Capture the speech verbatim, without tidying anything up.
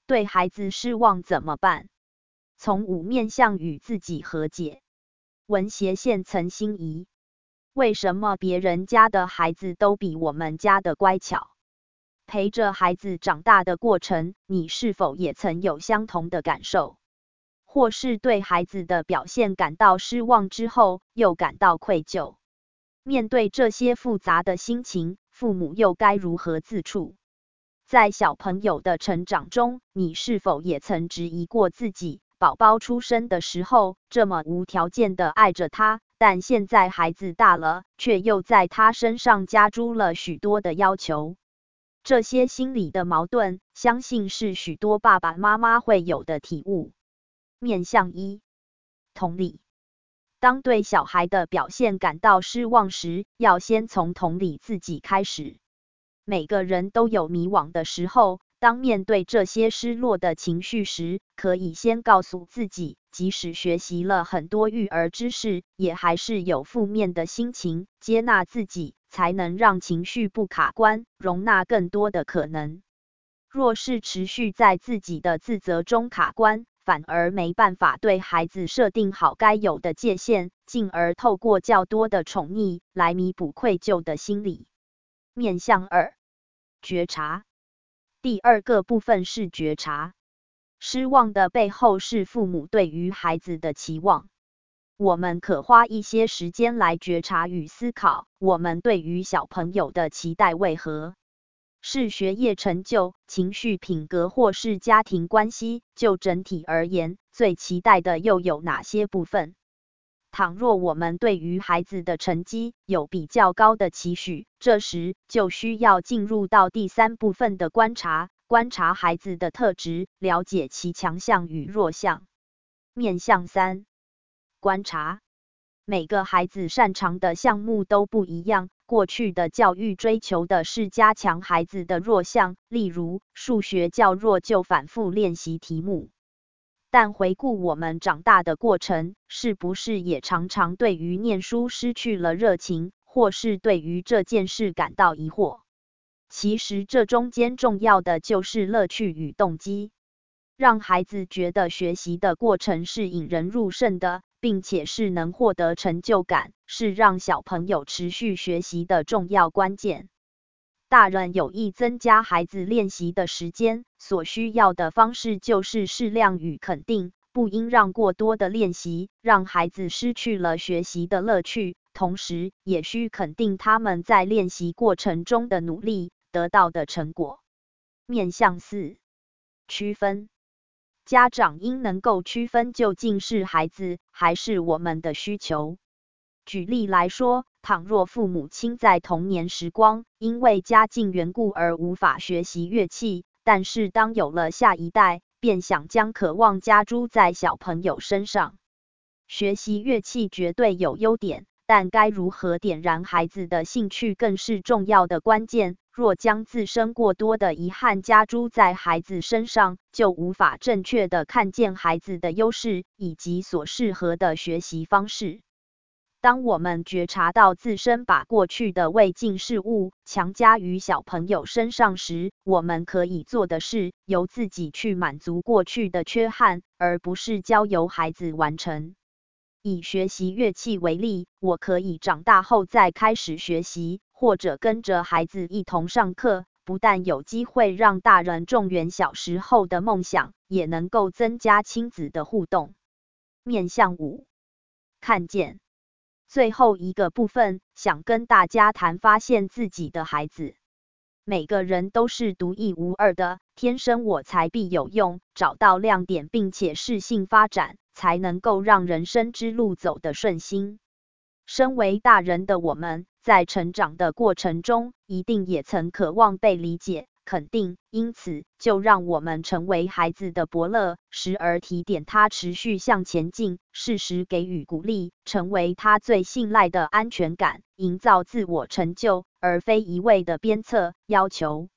对孩子失望怎么办？从五面向与自己和解。文斜线曾心疑，为什么别人家的孩子都比我们家的乖巧？陪着孩子长大的过程，你是否也曾有相同的感受？或是对孩子的表现感到失望之后，又感到愧疚？面对这些复杂的心情，父母又该如何自处？在小朋友的成长中，你是否也曾质疑过自己？宝宝出生的时候，这么无条件的爱着他，但现在孩子大了，却又在他身上加诸了许多的要求。这些心理的矛盾，相信是许多爸爸妈妈会有的体悟。面向一，同理。当对小孩的表现感到失望时，要先从同理自己开始。每个人都有迷惘的时候，当面对这些失落的情绪时，可以先告诉自己，即使学习了很多育儿知识，也还是有负面的心情，接纳自己，才能让情绪不卡关，容纳更多的可能。若是持续在自己的自责中卡关，反而没办法对孩子设定好该有的界限，进而透过较多的宠溺来弥补愧疚的心理。面向二，觉察。第二个部分是觉察。失望的背后是父母对于孩子的期望。我们可花一些时间来觉察与思考，我们对于小朋友的期待为何？是学业成就、情绪品格，或是家庭关系？就整体而言，最期待的又有哪些部分？倘若我们对于孩子的成绩有比较高的期许，这时就需要进入到第三部分的观察，观察孩子的特质，了解其强项与弱项。面向三，观察。每个孩子擅长的项目都不一样，过去的教育追求的是加强孩子的弱项，例如数学较弱就反复练习题目。但回顾我们长大的过程，是不是也常常对于念书失去了热情，或是对于这件事感到疑惑？其实这中间重要的就是乐趣与动机，让孩子觉得学习的过程是引人入胜的，并且是能获得成就感，是让小朋友持续学习的重要关键。大人有意增加孩子练习的时间，所需要的方式就是适量与肯定，不应让过多的练习让孩子失去了学习的乐趣，同时也需肯定他们在练习过程中的努力得到的成果。面向四，区分。家长应能够区分究竟是孩子还是我们的需求。举例来说，倘若父母亲在童年时光因为家境缘故而无法学习乐器，但是当有了下一代，便想将渴望加诸在小朋友身上。学习乐器绝对有优点，但该如何点燃孩子的兴趣更是重要的关键。若将自身过多的遗憾加诸在孩子身上，就无法正确的看见孩子的优势以及所适合的学习方式。当我们觉察到自身把过去的未尽事物强加于小朋友身上时，我们可以做的是由自己去满足过去的缺憾，而不是交由孩子完成。以学习乐器为例，我可以长大后再开始学习，或者跟着孩子一同上课，不但有机会让大人重圆小时候的梦想，也能够增加亲子的互动。面向五，看见。最后一个部分，想跟大家谈发现自己的孩子。每个人都是独一无二的，天生我材必有用，找到亮点并且适性发展，才能够让人生之路走得顺心。身为大人的我们，在成长的过程中，一定也曾渴望被理解、肯定，因此就让我们成为孩子的伯乐，时而提点他持续向前进，适时给予鼓励，成为他最信赖的安全感，营造自我成就，而非一味的鞭策、要求。